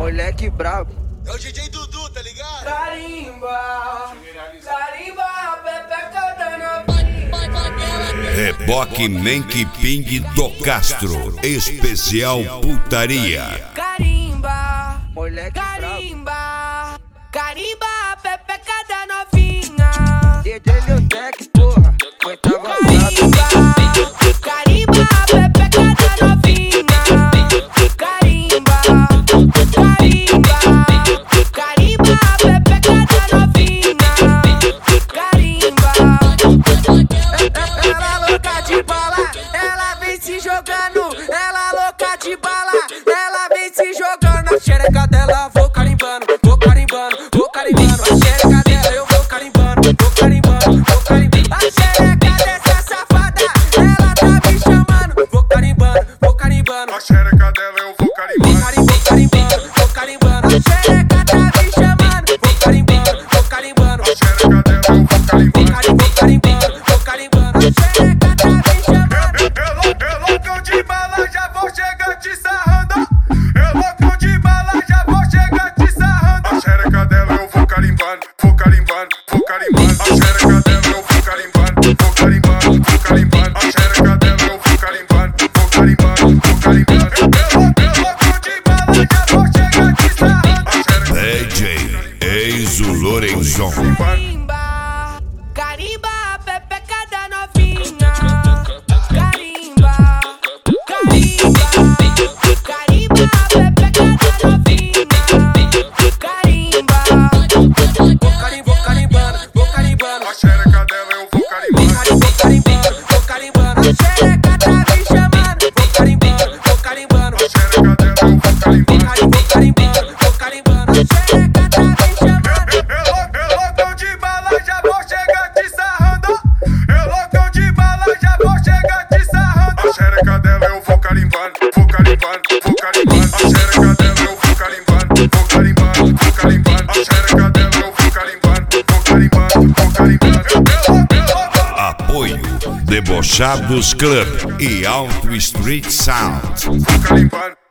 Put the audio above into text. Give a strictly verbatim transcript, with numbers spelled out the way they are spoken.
moleque brabo. É o D J Dudu, tá ligado? Carimba, carimba, pepeca da novinha. Reboque Menk Ping do Castro, especial putaria. Carimba, Moleque carimba, carimba, pepeca da novinha. D J Leotec, porra, foi tá Carimba, carimba, pepeca da novinha. Carimba, carimba, carimba, pepeca da novinha. Carimba. Ela louca de bala, ela vem se jogando. Ela louca de bala, ela vem se jogando. A xereca dela vou carimbando, vou carimbando, vou carimbando. A xereca dela eu vou carimbando, vou carimbando, vou carimbando. A xereca dessa safada, ela tá me chamando. Vou carimbando, vou carimbando. A xereca dela eu vou carimbando. Vou carimbando, vou carimbando. A xereca tá me chamando. Vou carimbando, vou carimbando. A xereca dela eu vou carimbando. Vou carimbando, vou carimbando. A xereca tá me chamando. Eu loucão de bala, já vou chegar te sarrando. Eu loucão de bala, já vou chegar te sarrando. A xereca dela eu vou carimbando, vou carimbando, vou carimbando. A xereca dela eu vou carimbando, vou carimbando, vou carimbando. A xereca dela eu vou carimbando, vou carimbando, vou carimbando. Eu loucão de bala, já vou chegar te sarrando. D J Eizo Lorenzon. Carimba, carimba, pepeca da novinha. Carimba, carimba, carimba, pepeca da novinha. Carimba, vou carim, vou carimbando, vou carimbando. A xereca dela eu vou carimbando. Vou carimbando, vou carimbando. A xereca tá me chamando. Vou carimbando, vou carimbando. A xereca dela eu vou carimbando. Vou carimbando, vou carimbando. A xereca tá me chamando. Eu loucão de bala, já vou chegar te sarrando. Eu loucão de bala, já vou chegar te sarrando. A xereca dela eu vou carimbando, vou carimbando, vou carimbando. A xereca dela eu vou carimbando, vou carimbando, vou carimbando. A xereca dela eu vou carimbando, vou carimbando, vou carimbando. Apoio Debochados Club e Auto Street Sound. Vou carimbando.